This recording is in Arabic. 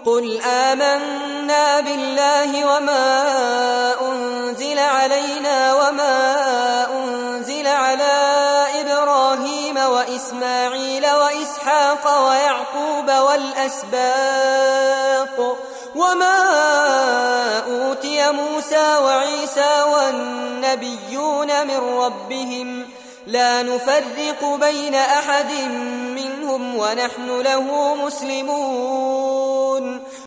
قل آمنا بالله وما أنزل علينا وما أنزل على إبراهيم وإسماعيل وإسحاق ويعقوب والأسباط وما أوتي موسى وعيسى والنبيون من ربهم لا نفرق بين أحد منهم ونحن له مسلمون